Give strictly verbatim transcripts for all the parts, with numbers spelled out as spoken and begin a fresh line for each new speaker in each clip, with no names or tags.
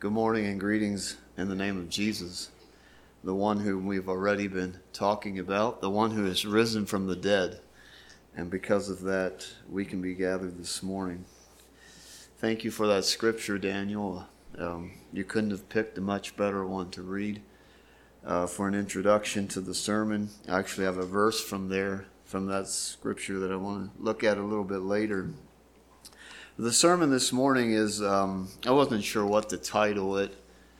Good morning and greetings in the name of Jesus, the one whom we've already been talking about, the one who has risen from the dead. And because of that, we can be gathered this morning. Thank you for that scripture, Daniel. Um, you couldn't have picked a much better one to read uh, for an introduction to the sermon. I actually have a verse from there, from that scripture that I want to look at a little bit later. The sermon this morning is, um, I wasn't sure what to title it.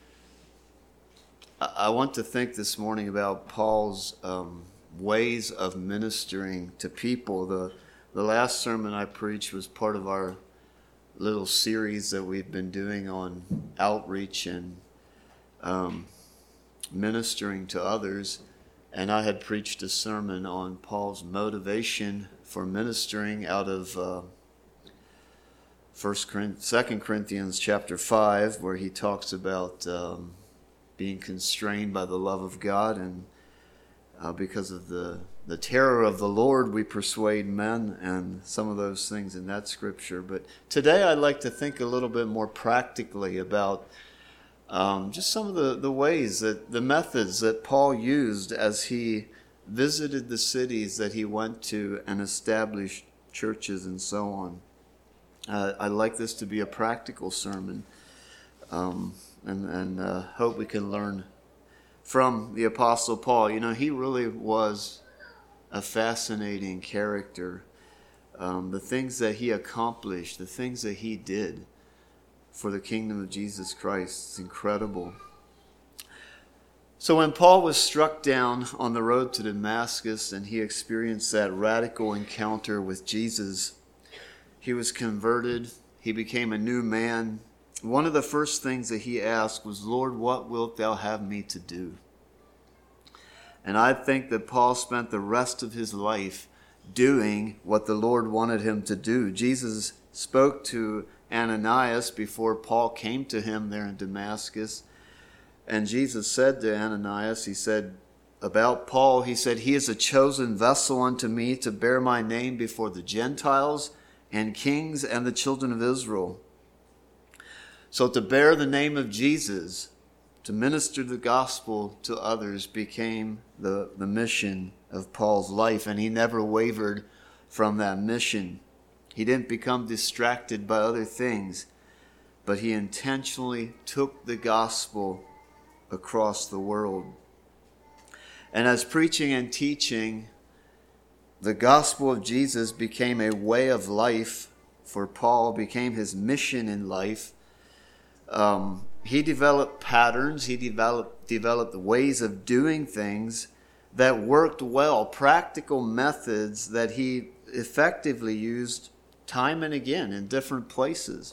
I, I want to think this morning about Paul's um, ways of ministering to people. The, the last sermon I preached was part of our little series that we've been doing on outreach and um, ministering to others. And I had preached a sermon on Paul's motivation for ministering out of uh, First Corinthians, Second Corinthians chapter five, where he talks about um, being constrained by the love of God, and uh, because of the, the terror of the Lord, we persuade men, and some of those things in that scripture. But today I'd like to think a little bit more practically about um, just some of the, the ways, that the methods that Paul used as he visited the cities that he went to and established churches and so on. Uh, I'd like this to be a practical sermon, um, and, and uh, hope we can learn from the Apostle Paul. You know, he really was a fascinating character. Um, the things that he accomplished, the things that he did for the kingdom of Jesus Christ, it's incredible. So when Paul was struck down on the road to Damascus and he experienced that radical encounter with Jesus, he was converted. He became a new man. One of the first things that he asked was, "Lord, what wilt thou have me to do?" And I think that Paul spent the rest of his life doing what the Lord wanted him to do. Jesus spoke to Ananias before Paul came to him there in Damascus. And Jesus said to Ananias, he said about Paul, he said, "He is a chosen vessel unto me to bear my name before the Gentiles and kings and the children of Israel." So to bear the name of Jesus, to minister the gospel to others, became the, the mission of Paul's life, and he never wavered from that mission. He didn't become distracted by other things, but he intentionally took the gospel across the world. And as preaching and teaching, the gospel of Jesus became a way of life for Paul, became his mission in life. Um, he developed patterns, he developed, developed ways of doing things that worked well, practical methods that he effectively used time and again in different places.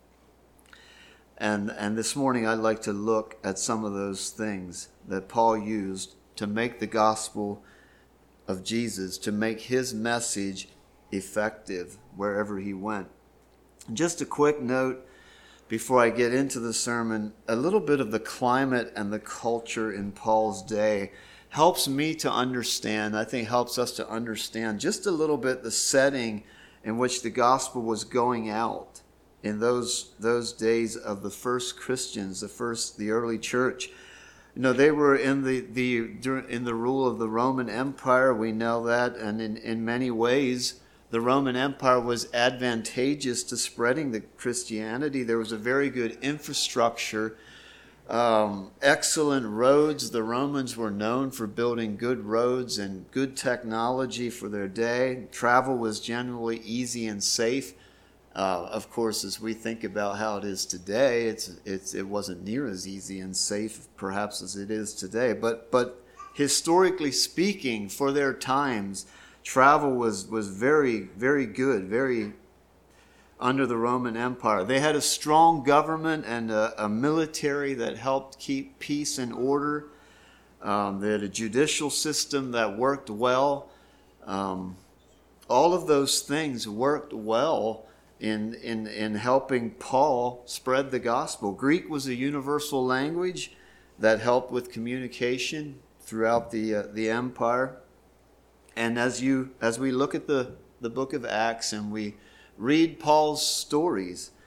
And, and this morning I'd like to look at some of those things that Paul used to make the gospel of Jesus, to make his message effective wherever he went. Just a quick note before I get into the sermon, a little bit of the climate and the culture in Paul's day helps me to understand, I think helps us to understand just a little bit the setting in which the gospel was going out in those those days of the first Christians, the first the early church. You know, they were in the, the in the rule of the Roman Empire, we know that, and in, in many ways, the Roman Empire was advantageous to spreading the Christianity. There was a very good infrastructure, um, excellent roads. The Romans were known for building good roads and good technology for their day. Travel was generally easy and safe. Uh, of course, as we think about how it is today, it's it's it wasn't near as easy and safe, perhaps, as it is today. But but historically speaking, for their times, travel was was very very good, very under the Roman Empire. They had a strong government and a, a military that helped keep peace and order. Um, they had a judicial system that worked well. Um, all of those things worked well in, in, in helping Paul spread the gospel. Greek was a universal language that helped with communication throughout the uh, the empire. And as you as we look at the, the book of Acts and we read Paul's stories,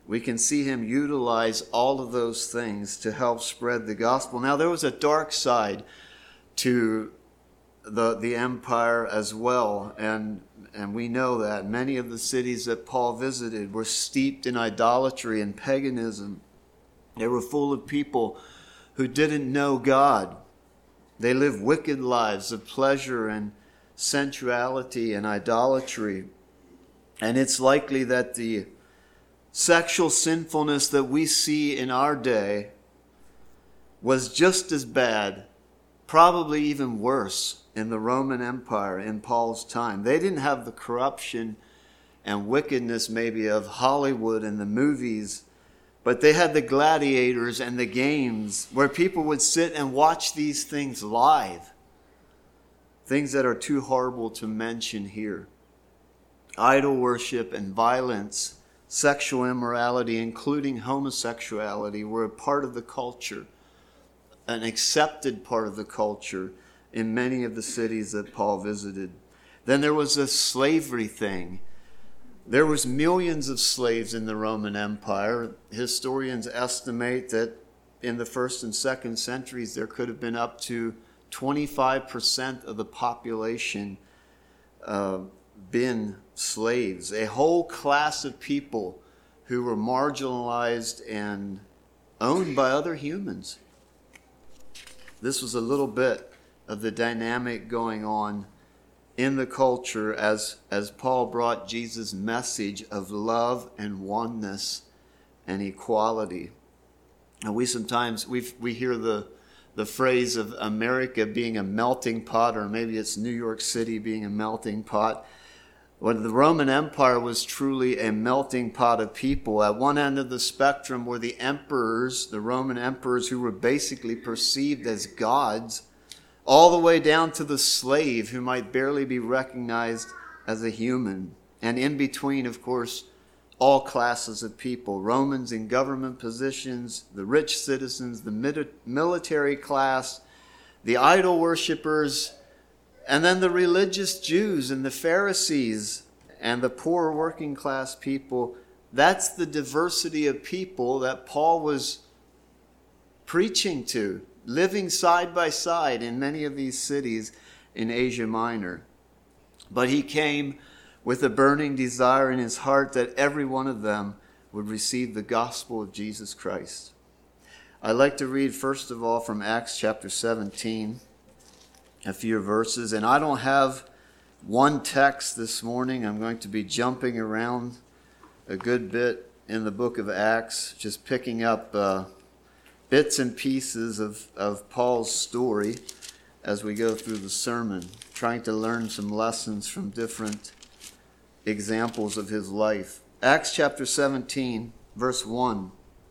we can see him utilize all of those things to help spread the gospel. Now, there was a dark side to the the empire as well, and and we know that many of the cities that Paul visited were steeped in idolatry and paganism. They were full of people who didn't know God. They lived wicked lives of pleasure and sensuality and idolatry. And it's likely that the sexual sinfulness that we see in our day was just as bad, probably even worse, in the Roman Empire in Paul's time. They didn't have the corruption and wickedness maybe of Hollywood and the movies, but they had the gladiators and the games where people would sit and watch these things live. Things that are too horrible to mention here. Idol worship and violence, sexual immorality, including homosexuality, were a part of the culture, an accepted part of the culture in many of the cities that Paul visited. Then there was this slavery thing. There was millions of slaves in the Roman Empire. Historians estimate that in the first and second centuries there could have been up to twenty-five percent of the population uh, been slaves. A whole class of people who were marginalized and owned by other humans. This was a little bit of the dynamic going on in the culture as, as Paul brought Jesus' message of love and oneness and equality. And we sometimes, we we hear the, the phrase of America being a melting pot, or maybe it's New York City being a melting pot. When the Roman Empire was truly a melting pot of people. At one end of the spectrum were the emperors, the Roman emperors, who were basically perceived as gods, all the way down to the slave who might barely be recognized as a human. And in between, of course, all classes of people. Romans in government positions, the rich citizens, the military class, the idol worshippers, and then the religious Jews and the Pharisees and the poor working class people. That's the diversity of people that Paul was preaching to, living side by side in many of these cities in Asia Minor. But he came with a burning desire in his heart that every one of them would receive the gospel of Jesus Christ. I'd like to read first of all from Acts chapter seventeen, a few verses. And I don't have one text this morning. I'm going to be jumping around a good bit in the book of Acts, just picking up uh, bits and pieces of, of Paul's story as we go through the sermon, trying to learn some lessons from different examples of his life. Acts chapter seventeen, verse one.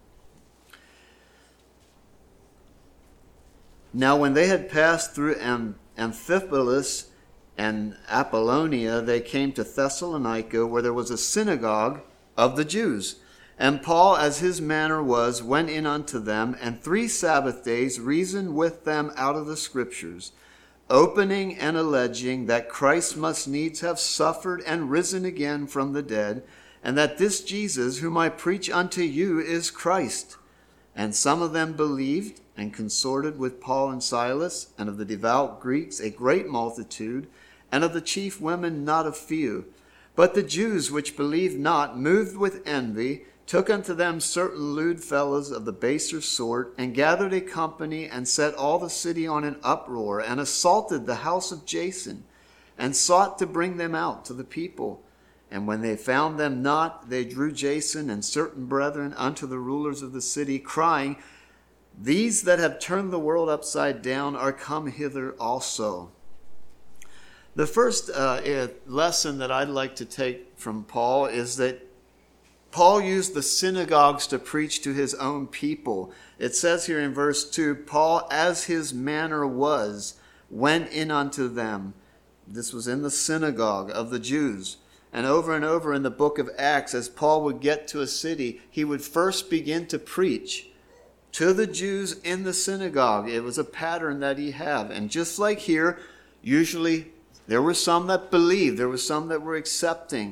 Now when they had passed through Am- Amphipolis and Apollonia, they came to Thessalonica, where there was a synagogue of the Jews. And Paul, as his manner was, went in unto them, and three Sabbath days reasoned with them out of the Scriptures, opening and alleging that Christ must needs have suffered and risen again from the dead, and that this Jesus, whom I preach unto you, is Christ. And some of them believed, and consorted with Paul and Silas, and of the devout Greeks a great multitude, and of the chief women not a few. But the Jews which believed not, moved with envy, took unto them certain lewd fellows of the baser sort, and gathered a company, and set all the city on an uproar, and assaulted the house of Jason, and sought to bring them out to the people. And when they found them not, they drew Jason and certain brethren unto the rulers of the city, crying, These that have turned the world upside down are come hither also. The first uh, lesson that I'd like to take from Paul is that Paul used the synagogues to preach to his own people. It says here in verse two, Paul, as his manner was, went in unto them. This was in the synagogue of the Jews. And over and over in the book of Acts, as Paul would get to a city, he would first begin to preach to the Jews in the synagogue. It was a pattern that he had. And just like here, usually there were some that believed. There were some that were accepting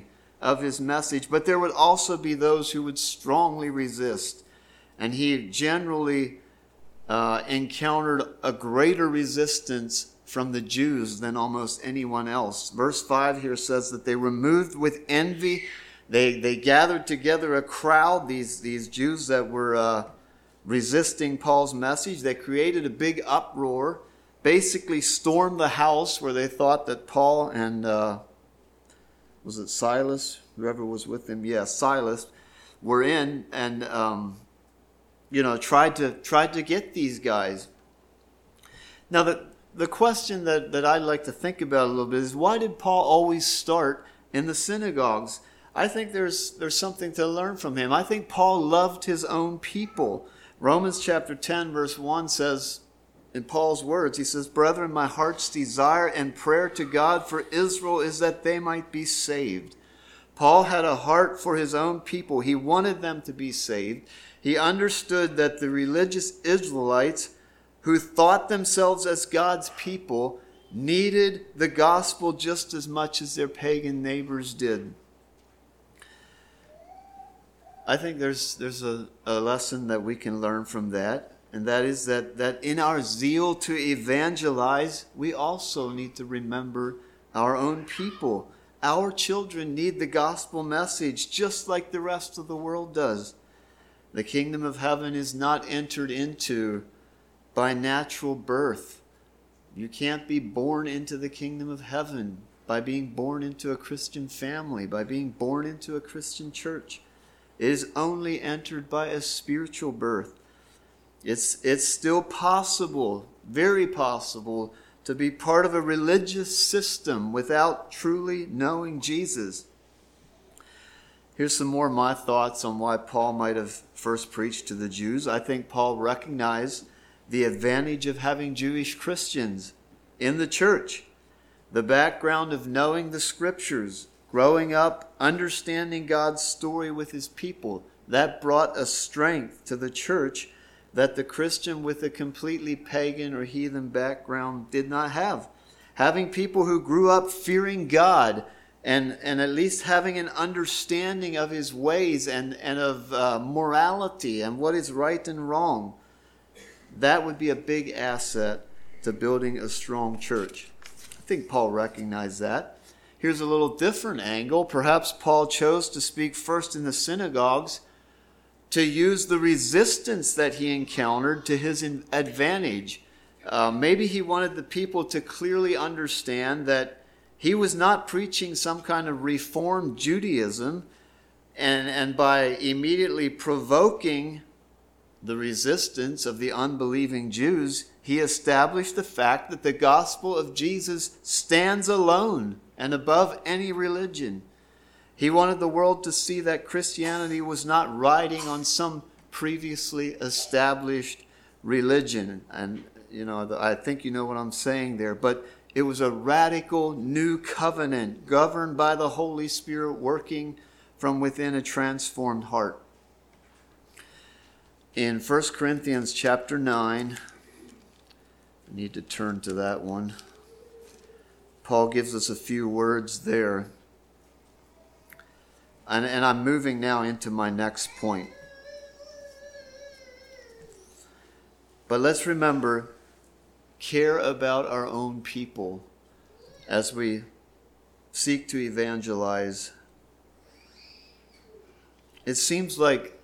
of his message, but there would also be those who would strongly resist. And he generally uh, encountered a greater resistance from the Jews than almost anyone else. Verse five here says that they were moved with envy. They they gathered together a crowd, these, these Jews that were uh, resisting Paul's message. They created a big uproar, basically stormed the house where they thought that Paul and, uh, was it Silas? Whoever was with him, yeah, Silas, were in, and, um, you know, tried to tried to get these guys. Now, the, the question that, that I'd like to think about a little bit is, why did Paul always start in the synagogues? I think there's there's something to learn from him. I think Paul loved his own people. Romans chapter ten, verse one says, in Paul's words, he says, "Brethren, my heart's desire and prayer to God for Israel is that they might be saved." Paul had a heart for his own people. He wanted them to be saved. He understood that the religious Israelites who thought themselves as God's people needed the gospel just as much as their pagan neighbors did. I think there's there's a, a lesson that we can learn from that, and that is that, that in our zeal to evangelize, we also need to remember our own people. Our children need the gospel message just like the rest of the world does. The kingdom of heaven is not entered into by natural birth. You can't be born into the kingdom of heaven by being born into a Christian family, by being born into a Christian church. It is only entered by a spiritual birth. It's, it's still possible, very possible, to be part of a religious system without truly knowing Jesus. Here's some more of my thoughts on why Paul might have first preached to the Jews. I think Paul recognized the advantage of having Jewish Christians in the church. The background of knowing the scriptures, growing up, understanding God's story with his people, that brought a strength to the church that the Christian with a completely pagan or heathen background did not have. Having people who grew up fearing God and, and at least having an understanding of his ways and, and of uh, morality and what is right and wrong, that would be a big asset to building a strong church. I think Paul recognized that. Here's a little different angle. Perhaps Paul chose to speak first in the synagogues to use the resistance that he encountered to his advantage. Uh, maybe he wanted the people to clearly understand that he was not preaching some kind of reformed Judaism, and, and by immediately provoking the resistance of the unbelieving Jews, he established the fact that the gospel of Jesus stands alone and above any religion. He wanted the world to see that Christianity was not riding on some previously established religion. And, you know, I think you know what I'm saying there. But it was a radical new covenant governed by the Holy Spirit working from within a transformed heart. In First Corinthians chapter nine, I need to turn to that one. Paul gives us a few words there. And, and I'm moving now into my next point. But let's remember, care about our own people as we seek to evangelize. It seems like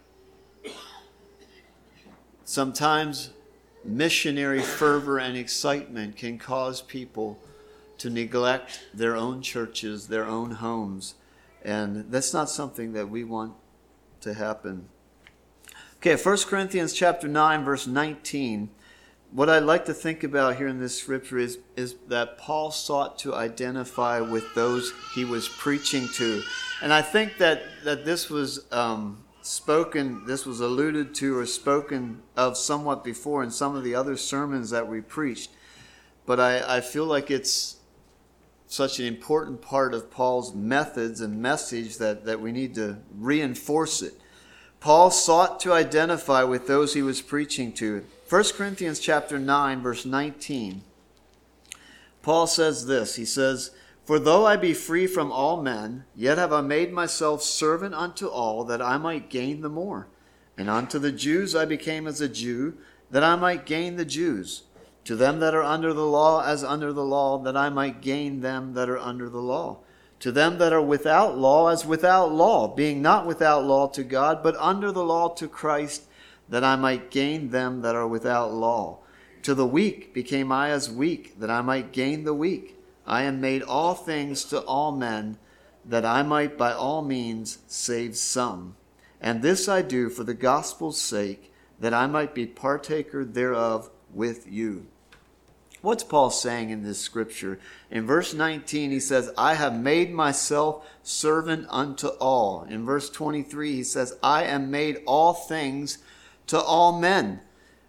sometimes missionary fervor and excitement can cause people to neglect their own churches, their own homes. And that's not something that we want to happen. Okay, First Corinthians chapter nine, verse nineteen. What I'd like to think about here in this scripture is, is that Paul sought to identify with those he was preaching to. And I think that, that this was um, spoken, this was alluded to or spoken of somewhat before in some of the other sermons that we preached. But I, I feel like it's such an important part of Paul's methods and message that, that we need to reinforce it. Paul sought to identify with those he was preaching to. First Corinthians chapter nine, verse nineteen. Paul says this. He says, For though I be free from all men, yet have I made myself servant unto all, that I might gain the more. And unto the Jews I became as a Jew, that I might gain the Jews. To them that are under the law as under the law, that I might gain them that are under the law. To them that are without law as without law, being not without law to God, but under the law to Christ, that I might gain them that are without law. To the weak became I as weak, that I might gain the weak. I am made all things to all men, that I might by all means save some. And this I do for the gospel's sake, that I might be partaker thereof with you. What's Paul saying in this scripture? In verse nineteen, he says, I have made myself servant unto all. In verse twenty-three, he says, I am made all things to all men.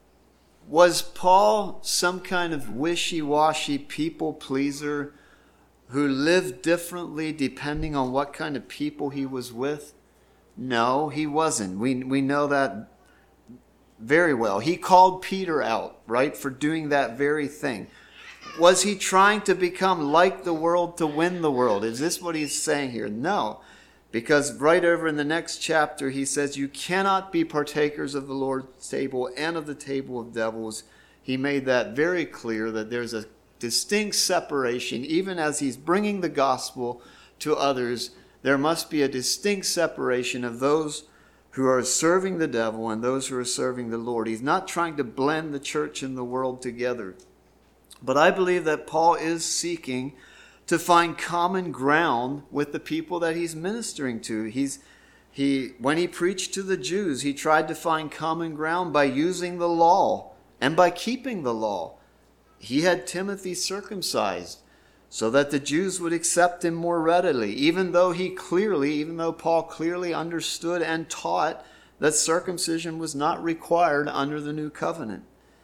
Was Paul some kind of wishy-washy people pleaser who lived differently depending on what kind of people he was with? No, he wasn't. We, we know that very well. He called Peter out, right, for doing that very thing. Was he trying to become like the world to win the world? Is this what he's saying here? No. Because right over in the next chapter, he says, you cannot be partakers of the Lord's table and of the table of devils. He made that very clear, that there's a distinct separation. Even as he's bringing the gospel to others, there must be a distinct separation of those who are serving the devil and those who are serving the Lord. He's not trying to blend the church and the world together. But I believe that Paul is seeking to find common ground with the people that he's ministering to. He's, he, when he preached to the Jews, he tried to find common ground by using the law and by keeping the law. He had Timothy circumcised so that the Jews would accept him more readily, even though he clearly, even though Paul clearly understood and taught that circumcision was not required under the new covenant.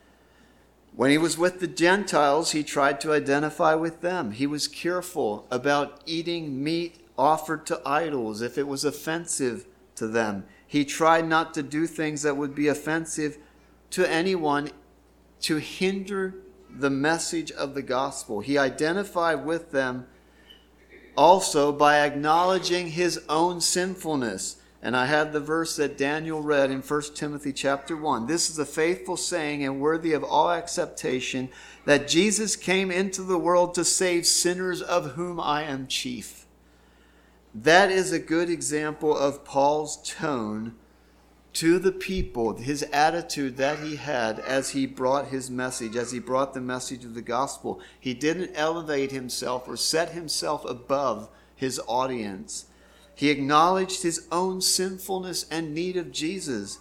When he was with the Gentiles, he tried to identify with them. He was careful about eating meat offered to idols if it was offensive to them. He tried not to do things that would be offensive to anyone to hinder the message of the gospel. He identified with them also by acknowledging his own sinfulness. And I had the verse that Daniel read in First Timothy chapter one. This is a faithful saying and worthy of all acceptation, that Jesus came into the world to save sinners, of whom I am chief. That is a good example of Paul's tone to the people, his attitude that he had as he brought his message, as he brought the message of the gospel. He didn't elevate himself or set himself above his audience. He acknowledged his own sinfulness and need of Jesus.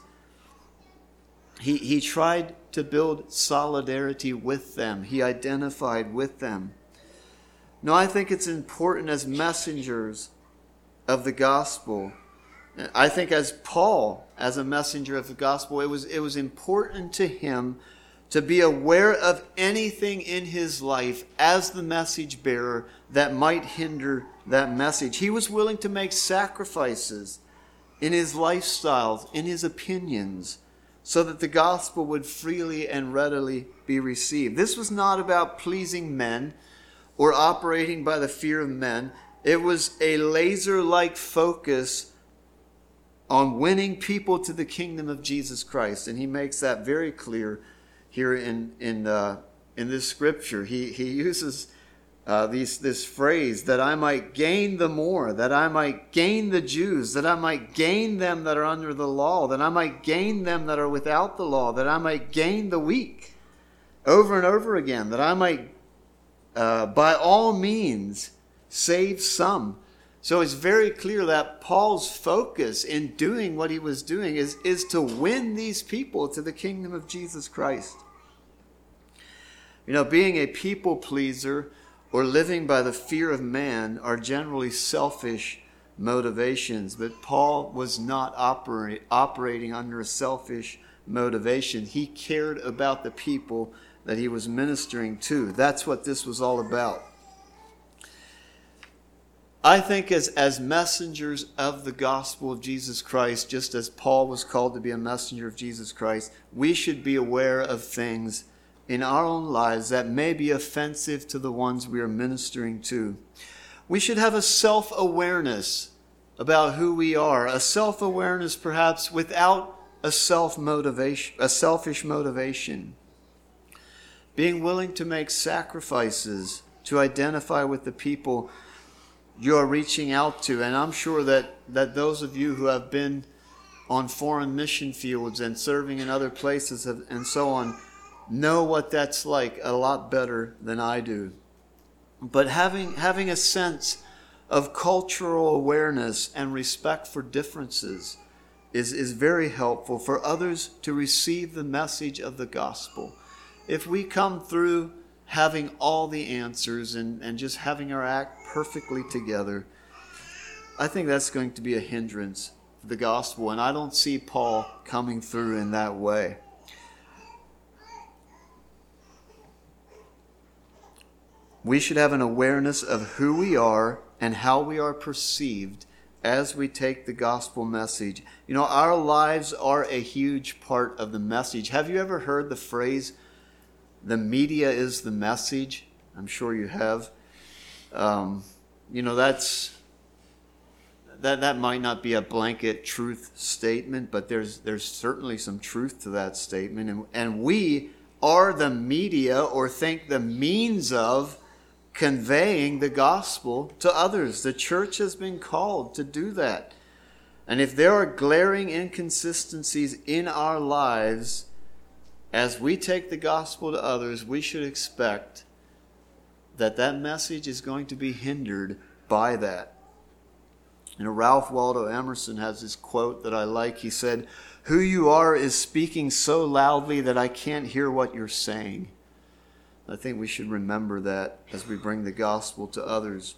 He, he tried to build solidarity with them. He identified with them. Now, I think it's important as messengers of the gospel. I think as Paul, as a messenger of the gospel, it was, it was important to him to be aware of anything in his life as the message bearer that might hinder that message. He was willing to make sacrifices in his lifestyles, in his opinions, so that the gospel would freely and readily be received. This was not about pleasing men or operating by the fear of men. It was a laser-like focus on winning people to the kingdom of Jesus Christ. And he makes that very clear here in in uh, in this scripture. He he uses uh, these this phrase, that I might gain the more, that I might gain the Jews, that I might gain them that are under the law, that I might gain them that are without the law, that I might gain the weak. Over and over again, that I might uh, by all means save some. So it's very clear that Paul's focus in doing what he was doing is, is to win these people to the kingdom of Jesus Christ. You know, being a people pleaser or living by the fear of man are generally selfish motivations, but Paul was not operate, operating under a selfish motivation. He cared about the people that he was ministering to. That's what this was all about. I think as, as messengers of the gospel of Jesus Christ, just as Paul was called to be a messenger of Jesus Christ, we should be aware of things in our own lives that may be offensive to the ones we are ministering to. We should have a self-awareness about who we are, a self-awareness perhaps without a self-motivation, a selfish motivation. Being willing to make sacrifices to identify with the people you're reaching out to. And I'm sure that, that those of you who have been on foreign mission fields and serving in other places and so on know what that's like a lot better than I do. But having having a sense of cultural awareness and respect for differences is, is very helpful for others to receive the message of the gospel. If we come through having all the answers and, and just having our act perfectly together, I think that's going to be a hindrance for the gospel, and I don't see Paul coming through in that way. We should have an awareness of who we are and how we are perceived as we take the gospel message. You know, our lives are a huge part of the message. Have you ever heard the phrase, the media is the message? I'm sure you have. Um, you know, that's that that might not be a blanket truth statement, but there's there's certainly some truth to that statement. And, and we are the media, or think the means of conveying the gospel to others. The church has been called to do that. And if there are glaring inconsistencies in our lives as we take the gospel to others, we should expect that that message is going to be hindered by that. You know, Ralph Waldo Emerson has this quote that I like. He said, "Who you are is speaking so loudly that I can't hear what you're saying." I think we should remember that as we bring the gospel to others.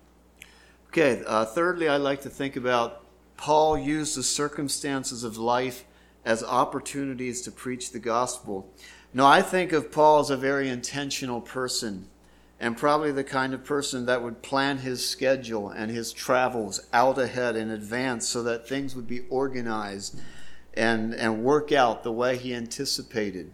Okay, uh, thirdly, I like to think about Paul used the circumstances of life as opportunities to preach the gospel. Now, I think of Paul as a very intentional person, and probably the kind of person that would plan his schedule and his travels out ahead in advance so that things would be organized and, and work out the way he anticipated.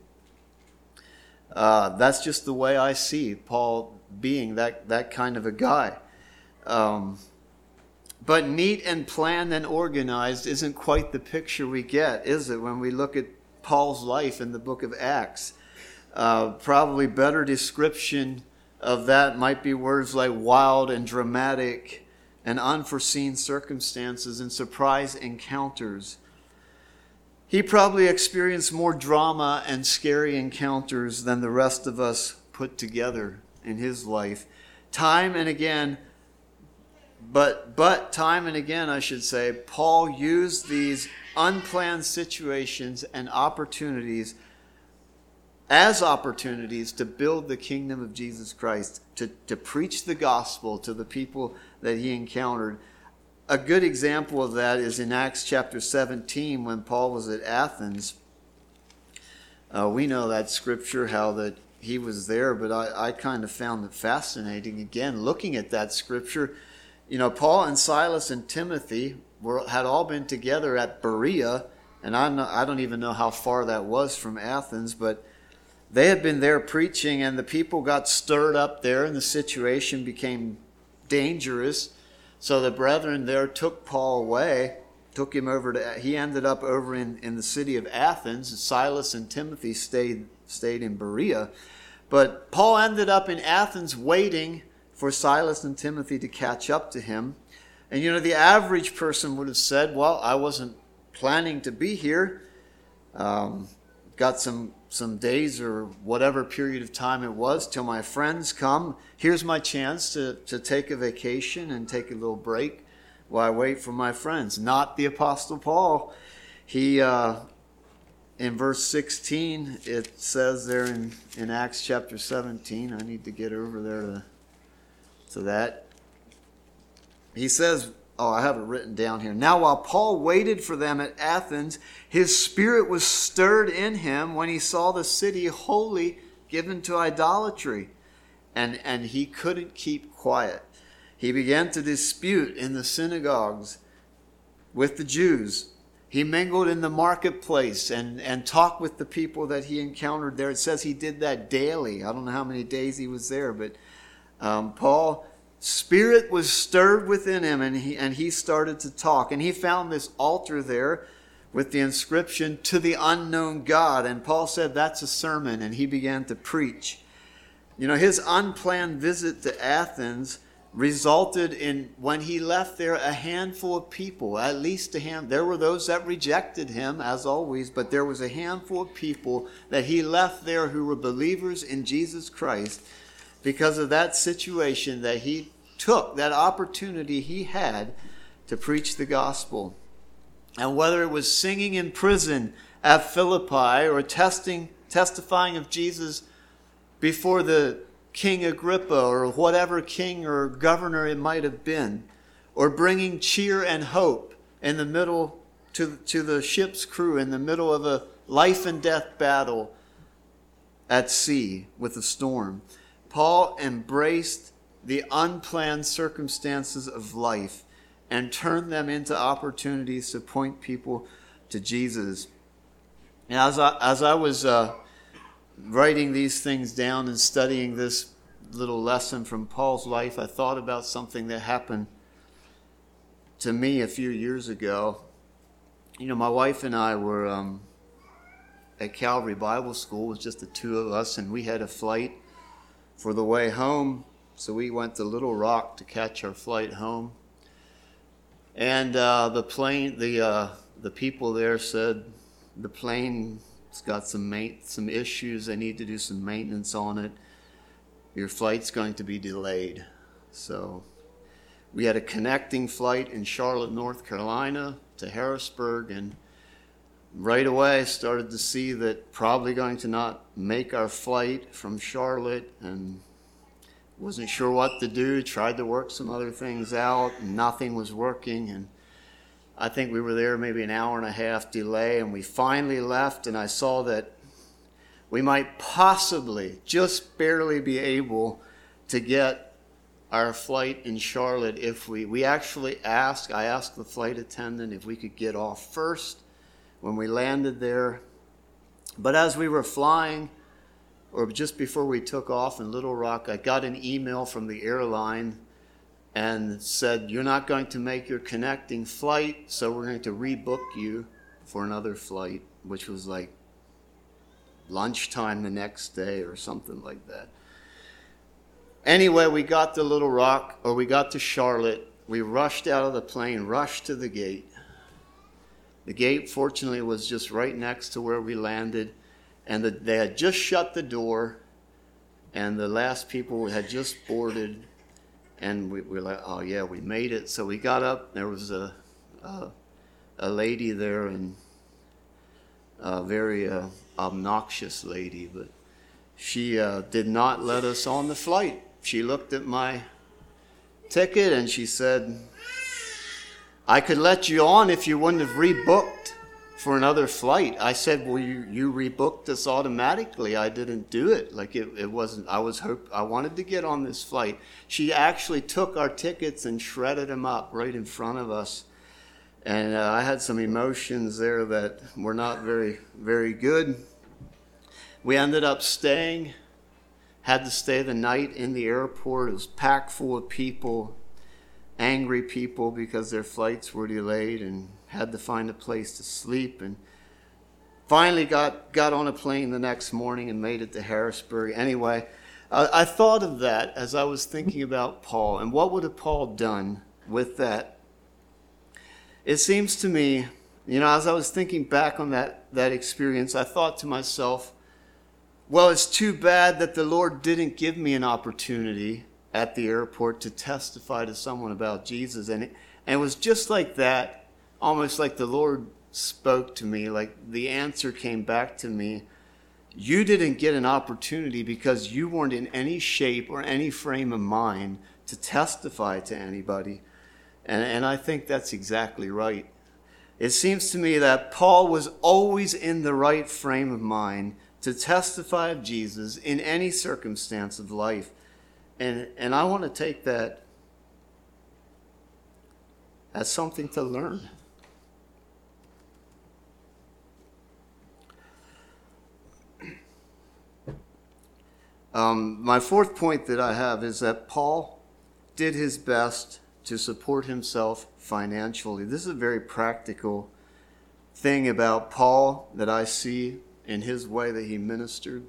Uh, that's just the way I see Paul being that, that kind of a guy. Um, but neat and planned and organized isn't quite the picture we get, is it, when we look at Paul's life in the book of Acts? Uh, probably better description of that might be words like wild and dramatic and unforeseen circumstances and surprise encounters. He probably experienced more drama and scary encounters than the rest of us put together in his life. Time and again, but but time and again, I should say, Paul used these unplanned situations and opportunities as opportunities to build the kingdom of Jesus Christ, to, to preach the gospel to the people that he encountered. A good example of that is in Acts chapter seventeen when Paul was at Athens. Uh, we know that scripture, how that he was there, but I, I kind of found it fascinating. Again, looking at that scripture, you know, Paul and Silas and Timothy were had all been together at Berea, and I, know, I don't even know how far that was from Athens, but they had been there preaching, and the people got stirred up there, and the situation became dangerous. So the brethren there took Paul away, took him over to, he ended up over in, in the city of Athens. Silas and Timothy stayed, stayed in Berea. But Paul ended up in Athens waiting for Silas and Timothy to catch up to him. And you know, the average person would have said, well, I wasn't planning to be here. Um, got some some days or whatever period of time it was till my friends come. Here's my chance to, to take a vacation and take a little break while I wait for my friends. Not the Apostle Paul. He, uh, in verse sixteen, it says there in, in Acts chapter seventeen, I need to get over there to, to that. He says, oh, I have it written down here. Now, while Paul waited for them at Athens, his spirit was stirred in him when he saw the city wholly given to idolatry, and, and he couldn't keep quiet. He began to dispute in the synagogues with the Jews. He mingled in the marketplace and, and talked with the people that he encountered there. It says he did that daily. I don't know how many days he was there, but um, Paul spirit was stirred within him, and he, and he started to talk. And he found this altar there with the inscription, "To the unknown God." And Paul said, that's a sermon, and he began to preach. You know, his unplanned visit to Athens resulted in, when he left there, a handful of people, at least a hand. There were those that rejected him, as always, but there was a handful of people that he left there who were believers in Jesus Christ because of that situation that he took, that opportunity he had to preach the gospel. And whether it was singing in prison at Philippi or testing, testifying of Jesus before the King Agrippa or whatever king or governor it might have been, or bringing cheer and hope in the middle to, to the ship's crew in the middle of a life and death battle at sea with a storm, Paul embraced the unplanned circumstances of life and turned them into opportunities to point people to Jesus. And as I, as I was uh, writing these things down and studying this little lesson from Paul's life, I thought about something that happened to me a few years ago. You know, my wife and I were um, at Calvary Bible School. It was just the two of us, and we had a flight for the way home. So we went to Little Rock to catch our flight home. And uh, the plane, the uh, the people there said the plane's got some ma- some issues. They need to do some maintenance on it. Your flight's going to be delayed. So we had a connecting flight in Charlotte, North Carolina to Harrisburg, and right away I started to see that probably going to not make our flight from Charlotte, and wasn't sure what to do, tried to work some other things out, and nothing was working. And I think we were there maybe an hour and a half delay, and we finally left, and I saw that we might possibly just barely be able to get our flight in Charlotte if we, we actually asked, I asked the flight attendant if we could get off first when we landed there. But as we were flying, or just before we took off in Little Rock, I got an email from the airline and said, you're not going to make your connecting flight, so we're going to rebook you for another flight, which was like lunchtime the next day or something like that. Anyway, we got to Little Rock, or we got to Charlotte. We rushed out of the plane, rushed to the gate. The gate, fortunately, was just right next to where we landed, and the, they had just shut the door, and the last people had just boarded, and we, we were like, oh yeah, we made it. So we got up. There was a a, a lady there, and a very uh, obnoxious lady, but she uh, did not let us on the flight. She looked at my ticket and she said, I could let you on if you wouldn't have rebooked for another flight. I said, well, you, you rebooked us automatically. I didn't do it. Like it, it wasn't, I was hope I wanted to get on this flight. She actually took our tickets and shredded them up right in front of us. And uh, I had some emotions there that were not very, very good. We ended up staying, had to stay the night in the airport. It was packed full of people, angry people because their flights were delayed, and had to find a place to sleep. And finally got, got on a plane the next morning and made it to Harrisburg. Anyway, I, I thought of that as I was thinking about Paul, and what would have Paul done with that? It seems to me, you know, as I was thinking back on that, that experience, I thought to myself, well, it's too bad that the Lord didn't give me an opportunity at the airport to testify to someone about Jesus. And it, and it was just like that, almost like the Lord spoke to me, like the answer came back to me. You didn't get an opportunity because you weren't in any shape or any frame of mind to testify to anybody. And, and I think that's exactly right. It seems to me that Paul was always in the right frame of mind to testify of Jesus in any circumstance of life. And, and I want to take that as something to learn. Um, my fourth point that I have is that Paul did his best to support himself financially. This is a very practical thing about Paul that I see in his way that he ministered.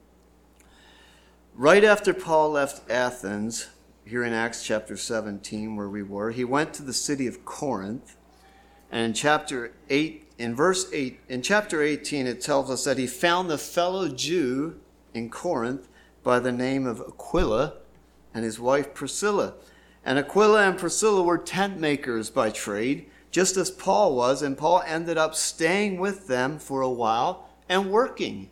Right after Paul left Athens, here in Acts chapter seventeen where we were, he went to the city of Corinth. And in chapter eight, in verse eight, in chapter eighteen, it tells us that he found a fellow Jew in Corinth by the name of Aquila and his wife Priscilla. And Aquila and Priscilla were tent makers by trade, just as Paul was, and Paul ended up staying with them for a while and working.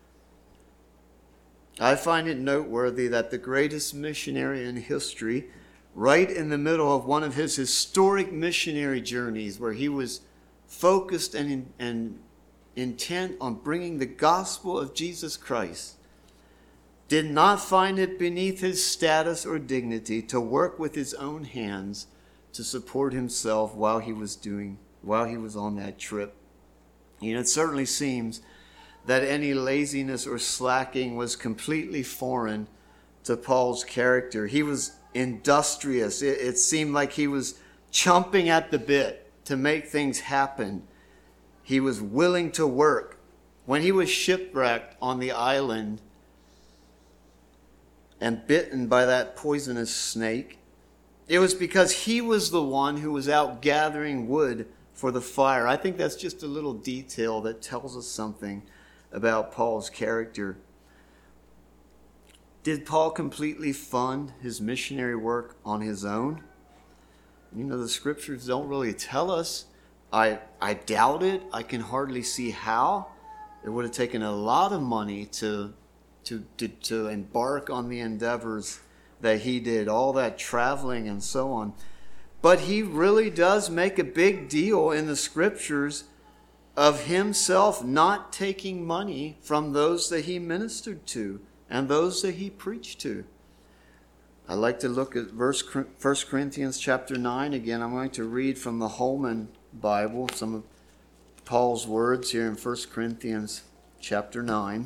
I find it noteworthy that the greatest missionary in history, right in the middle of one of his historic missionary journeys where he was focused and, and intent on bringing the gospel of Jesus Christ, did not find it beneath his status or dignity to work with his own hands to support himself while he was doing, while he was on that trip. You know, it certainly seems that any laziness or slacking was completely foreign to Paul's character. He was industrious. It, it seemed like he was chomping at the bit to make things happen. He was willing to work. When he was shipwrecked on the island and bitten by that poisonous snake, it was because he was the one who was out gathering wood for the fire. I think that's just a little detail that tells us something about Paul's character. Did Paul completely fund his missionary work on his own? You know, the scriptures don't really tell us. I I doubt it. I can hardly see how. It would have taken a lot of money to to to, to embark on the endeavors that he did, all that traveling and so on. But he really does make a big deal in the scriptures of himself not taking money from those that he ministered to and those that he preached to. I'd like to look at verse First Corinthians chapter nine again. I'm going to read from the Holman Bible some of Paul's words here in First Corinthians chapter nine.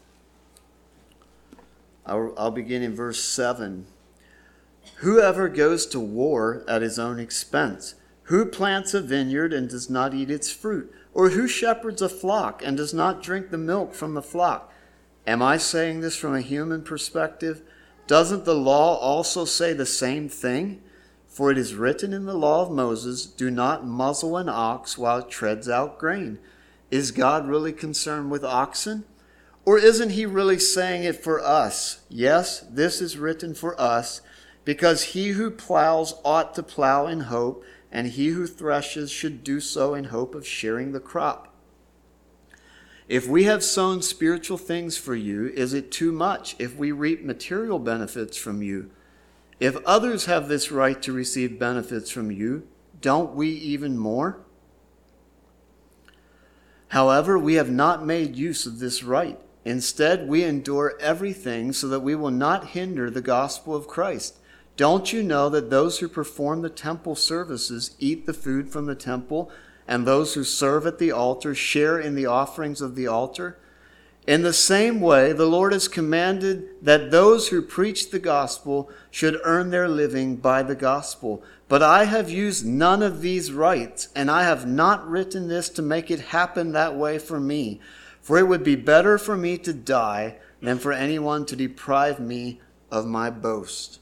I'll, I'll begin in verse seven. Whoever goes to war at his own expense, who plants a vineyard and does not eat its fruit, or who shepherds a flock and does not drink the milk from the flock? Am I saying this from a human perspective? Doesn't the law also say the same thing? For it is written in the law of Moses, do not muzzle an ox while it treads out grain. Is God really concerned with oxen? Or isn't he really saying it for us? Yes, this is written for us, because he who plows ought to plow in hope, and he who threshes should do so in hope of sharing the crop. If we have sown spiritual things for you, is it too much if we reap material benefits from you? If others have this right to receive benefits from you, don't we even more? However, we have not made use of this right. Instead, we endure everything so that we will not hinder the gospel of Christ. Don't you know that those who perform the temple services eat the food from the temple, and those who serve at the altar share in the offerings of the altar? In the same way, the Lord has commanded that those who preach the gospel should earn their living by the gospel. But I have used none of these rights, and I have not written this to make it happen that way for me. For it would be better for me to die than for anyone to deprive me of my boast.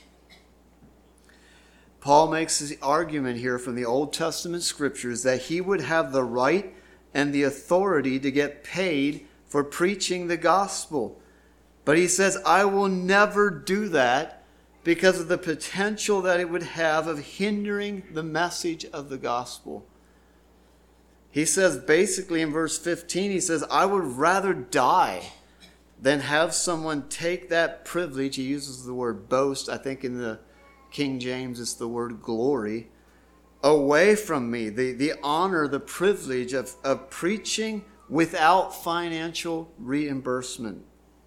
Paul makes the argument here from the Old Testament scriptures that he would have the right and the authority to get paid for preaching the gospel. But he says, I will never do that because of the potential that it would have of hindering the message of the gospel. He says basically in verse fifteen, he says, I would rather die than have someone take that privilege. He uses the word boast. I think in the King James it's the word glory, away from me. The, the honor, the privilege of, of preaching without financial reimbursement.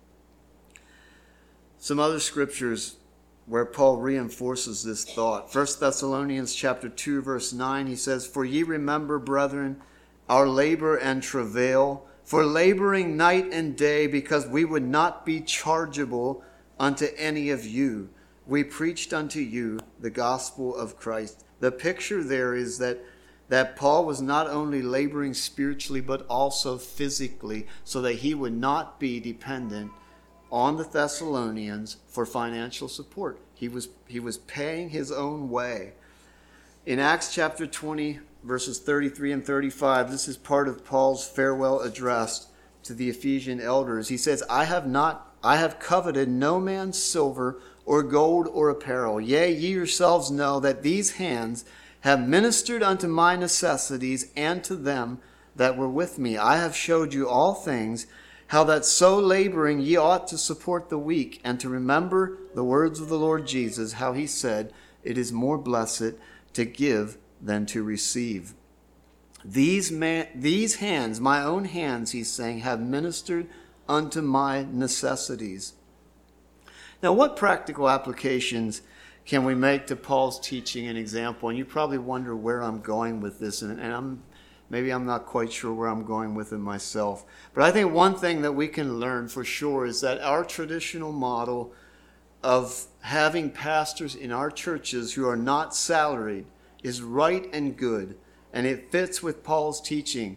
Some other scriptures where Paul reinforces this thought. First Thessalonians chapter two, verse nine, he says, For ye remember, brethren, our labor and travail, for laboring night and day, because we would not be chargeable unto any of you. we preached unto you the gospel of Christ. The picture there is that, that Paul was not only laboring spiritually, but also physically, so that he would not be dependent on the Thessalonians for financial support. He was, he was paying his own way. In Acts chapter twenty, verses thirty-three and thirty-five, this is part of Paul's farewell address to the Ephesian elders. He says, I have not, I have coveted no man's silver or gold or apparel. Yea, ye yourselves know that these hands have ministered unto my necessities and to them that were with me. I have showed you all things, how that so laboring ye ought to support the weak, and to remember the words of the Lord Jesus, how he said, it is more blessed to give than to receive. These man, these hands, my own hands, he's saying, have ministered unto my necessities. Now, what practical applications can we make to Paul's teaching and example? And you probably wonder where I'm going with this, and, and I'm maybe I'm not quite sure where I'm going with it myself. But I think one thing that we can learn for sure is that our traditional model of having pastors in our churches who are not salaried is right and good, and it fits with Paul's teaching.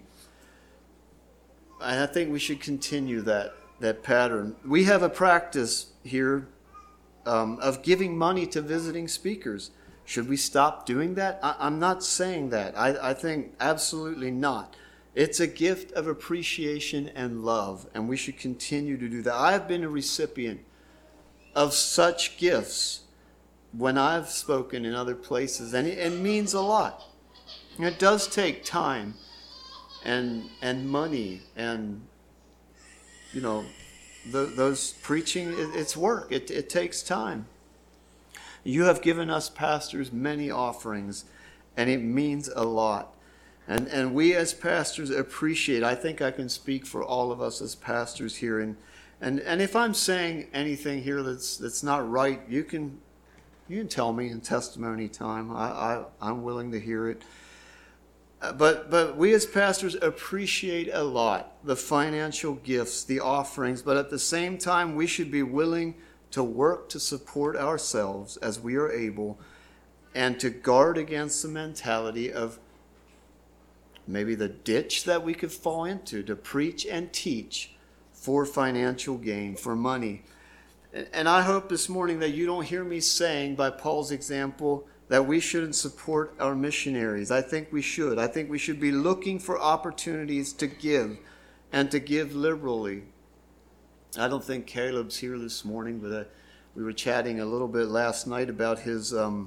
And I think we should continue that, that pattern. We have a practice here um, of giving money to visiting speakers. Should we stop doing that? I, I'm not saying that. I, I think absolutely not. It's a gift of appreciation and love, and we should continue to do that. I have been a recipient of such gifts when I've spoken in other places, and it, it means a lot. It does take time and and money and, you know, the, those preaching, it, it's work. It, it takes time. You have given us pastors many offerings, and it means a lot. And and we as pastors appreciate, I think I can speak for all of us as pastors here, and And and if I'm saying anything here that's that's not right, you can you can tell me in testimony time. I, I I'm willing to hear it. Uh, but but we as pastors appreciate a lot the financial gifts, the offerings. But at the same time, we should be willing to work to support ourselves as we are able, and to guard against the mentality of maybe the ditch that we could fall into, to preach and teach for financial gain, for money. And I hope this morning that you don't hear me saying, by Paul's example, that we shouldn't support our missionaries. I think we should. I think we should be looking for opportunities to give, and to give liberally. I don't think Caleb's here this morning, but uh, we were chatting a little bit last night about his um,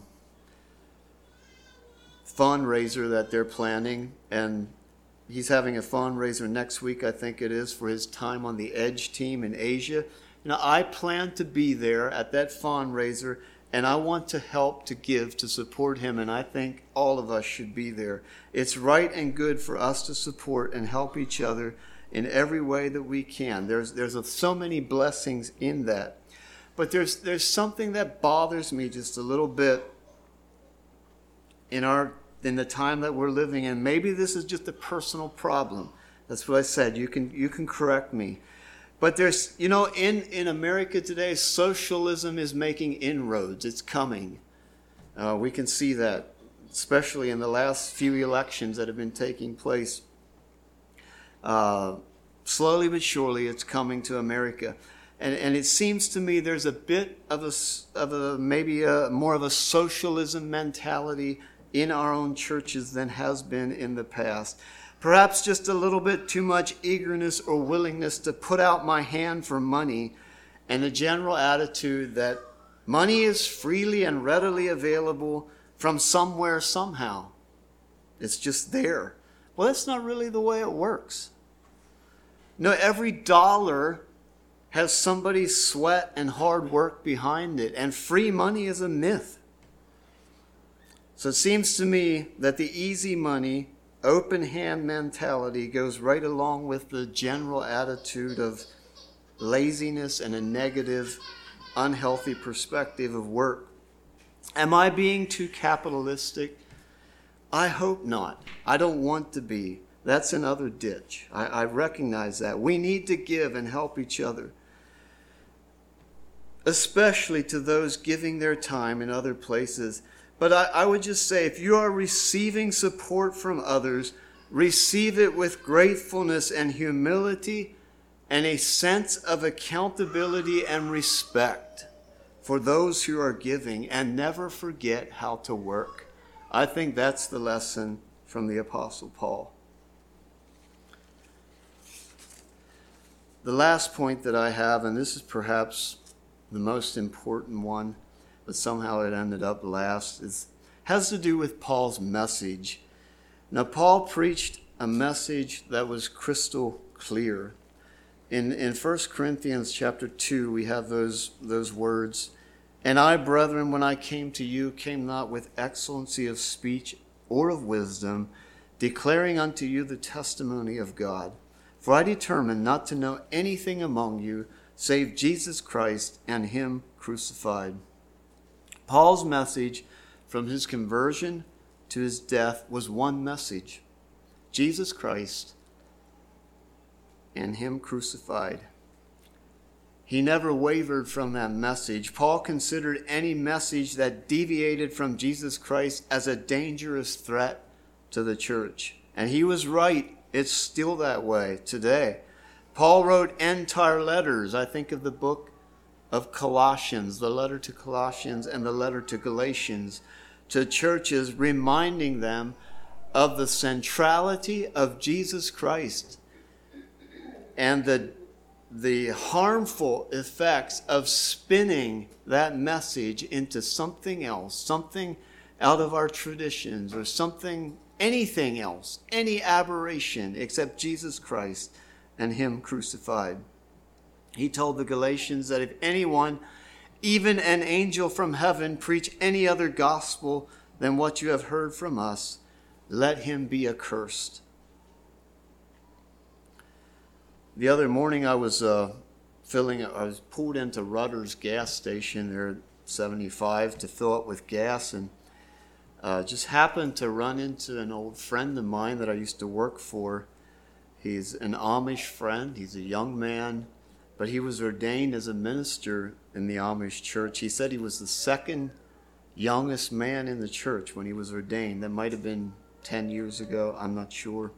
fundraiser that they're planning, and he's having a fundraiser next week, I think it is, for his Time on the Edge team in Asia. You know, I plan to be there at that fundraiser, and I want to help to give to support him, and I think all of us should be there. It's right and good for us to support and help each other in every way that we can. There's there's a, so many blessings in that. But there's there's something that bothers me just a little bit in our in the time that we're living in. Maybe this is just a personal problem. That's what I said. You can you can correct me. But there's, you know, in, in America today, socialism is making inroads. It's coming. Uh, we can see that, especially in the last few elections that have been taking place. Uh, slowly but surely, it's coming to America. And and it seems to me there's a bit of a, of a maybe a, more of a socialism mentality in our own churches than has been in the past. Perhaps just a little bit too much eagerness or willingness to put out my hand for money, and a general attitude that money is freely and readily available from somewhere, somehow. It's just there. Well, that's not really the way it works. No, every dollar has somebody's sweat and hard work behind it, and free money is a myth. So it seems to me that the easy money, open hand mentality goes right along with the general attitude of laziness and a negative, unhealthy perspective of work. Am I being too capitalistic? I hope not. I don't want to be. That's another ditch. I, I recognize that. We need to give and help each other. especially to those giving their time in other places. But I, I would just say, if you are receiving support from others, receive it with gratefulness and humility and a sense of accountability and respect for those who are giving, and never forget how to work. I think that's the lesson from the Apostle Paul. The last point that I have, and this is perhaps the most important one, but somehow it ended up last, is has to do with Paul's message. Now, Paul preached a message that was crystal clear. In in First Corinthians chapter two, we have those, those words, "And I, brethren, when I came to you, came not with excellency of speech or of wisdom, declaring unto you the testimony of God. For I determined not to know anything among you save Jesus Christ and him crucified." Paul's message from his conversion to his death was one message: Jesus Christ and him crucified. He never wavered from that message. Paul considered any message that deviated from Jesus Christ as a dangerous threat to the church. And he was right. It's still that way today. Paul wrote entire letters. I think of the book of Colossians, the letter to Colossians and the letter to Galatians, to churches, reminding them of the centrality of Jesus Christ and the, the harmful effects of spinning that message into something else, something out of our traditions, or something, anything else, any aberration except Jesus Christ and him crucified. He told the Galatians that if anyone, even an angel from heaven, preach any other gospel than what you have heard from us, let him be accursed. The other morning I was uh, filling, I was pulled into Rutter's gas station there at seventy-five to fill up with gas, and uh, just happened to run into an old friend of mine that I used to work for. He's an Amish friend. He's a young man, but he was ordained as a minister in the Amish church. He said he was the second youngest man in the church when he was ordained. That might have been ten years ago. I'm not sure.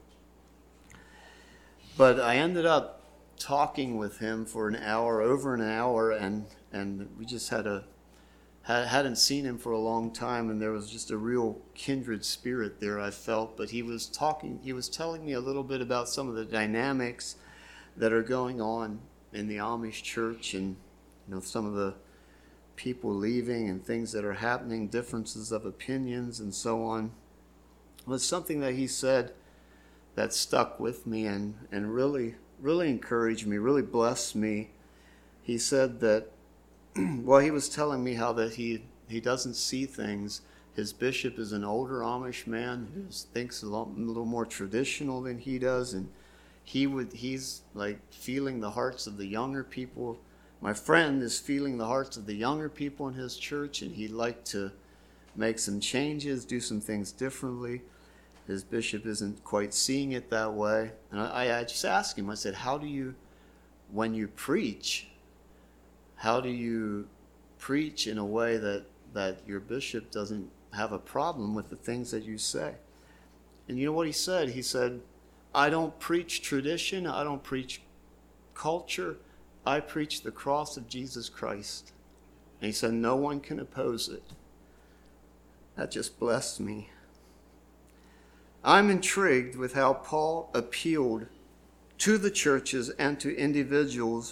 But I ended up talking with him for an hour, over an hour, and, and we just had a had, hadn't seen him for a long time, and there was just a real kindred spirit there, I felt. But he was talking, he was telling me a little bit about some of the dynamics that are going on in the Amish church, and you know, some of the people leaving and things that are happening, differences of opinions and so on. It was something that he said that stuck with me and, and really, really encouraged me, really blessed me. He said that, well, he was telling me how that he, he doesn't see things. His bishop is an older Amish man who thinks a, lot, a little more traditional than he does, and he would he's like feeling the hearts of the younger people. My friend is feeling the hearts of the younger people in his church, and he'd like to make some changes, do some things differently. His bishop isn't quite seeing it that way. And I, I just asked him, I said, how do you, when you preach, how do you preach in a way that, that your bishop doesn't have a problem with the things that you say? And you know what he said? He said, I don't preach tradition. I don't preach culture. I preach the cross of Jesus Christ. And he said, no one can oppose it. That just blessed me. I'm intrigued with how Paul appealed to the churches and to individuals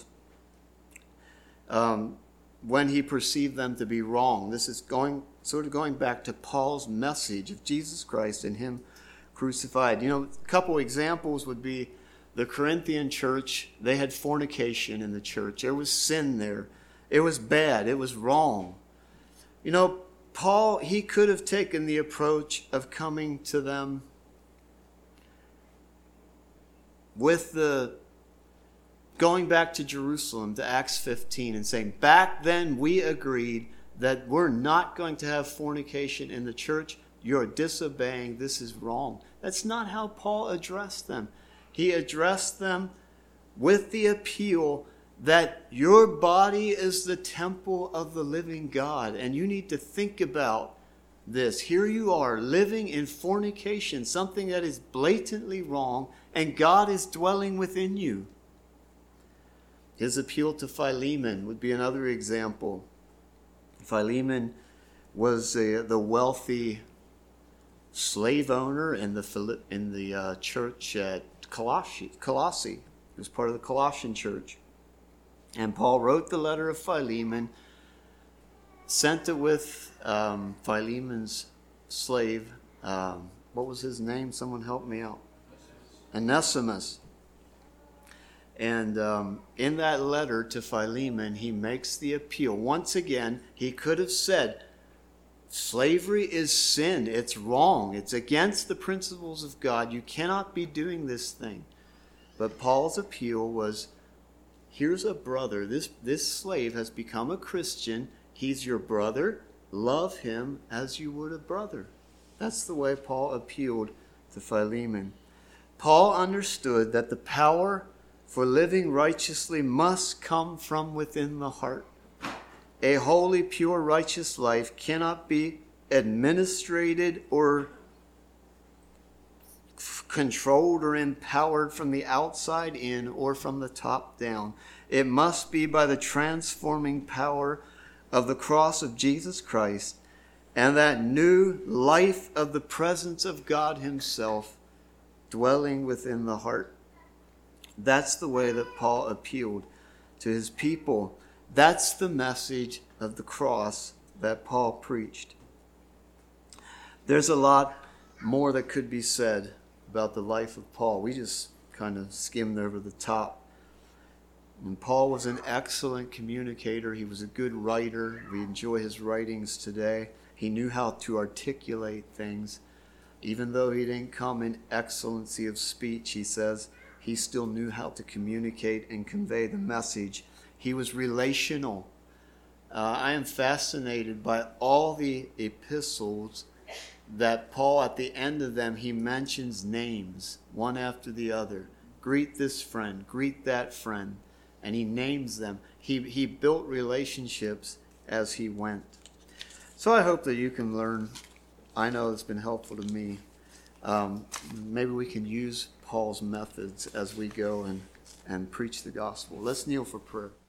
um, when he perceived them to be wrong. This is going sort of going back to Paul's message of Jesus Christ and him crucified. You know, a couple examples would be the Corinthian church. They had fornication in the church. There was sin there. It was bad. It was wrong. You know, Paul, he could have taken the approach of coming to them with the going back to Jerusalem, to Acts fifteen, and saying, back then we agreed that we're not going to have fornication in the church. You're disobeying. This is wrong. That's not how Paul addressed them. He addressed them with the appeal that your body is the temple of the living God. And you need to think about this. Here you are living in fornication, something that is blatantly wrong, and God is dwelling within you. His appeal to Philemon would be another example. Philemon was a, the wealthy slave owner in the in the uh, church at Colossae. Colossae. He was part of the Colossian church. And Paul wrote the letter of Philemon, sent it with um, Philemon's slave. Um, what was his name? Someone help me out. Onesimus. And um, in that letter to Philemon, he makes the appeal. Once again, he could have said, slavery is sin. It's wrong. It's against the principles of God. You cannot be doing this thing. But Paul's appeal was, here's a brother. This, this slave has become a Christian. He's your brother. Love him as you would a brother. That's the way Paul appealed to Philemon. Paul understood that the power for living righteously must come from within the heart. A holy, pure, righteous life cannot be administrated or controlled or empowered from the outside in or from the top down. It must be by the transforming power of the cross of Jesus Christ and that new life of the presence of God himself dwelling within the heart. That's the way that Paul appealed to his people. That's the message of the cross that Paul preached. There's a lot more that could be said about the life of Paul. We just kind of skimmed over the top. And Paul was an excellent communicator. He was a good writer. We enjoy his writings today. He knew how to articulate things. Even though he didn't come in excellency of speech, he says, he still knew how to communicate and convey the message. He was relational. Uh, I am fascinated by all the epistles that Paul, at the end of them, he mentions names, one after the other. Greet this friend, greet that friend. And he names them. He, he built relationships as he went. So I hope that you can learn. I know it's been helpful to me. Um, maybe we can use Paul's methods as we go and, and preach the gospel. Let's kneel for prayer.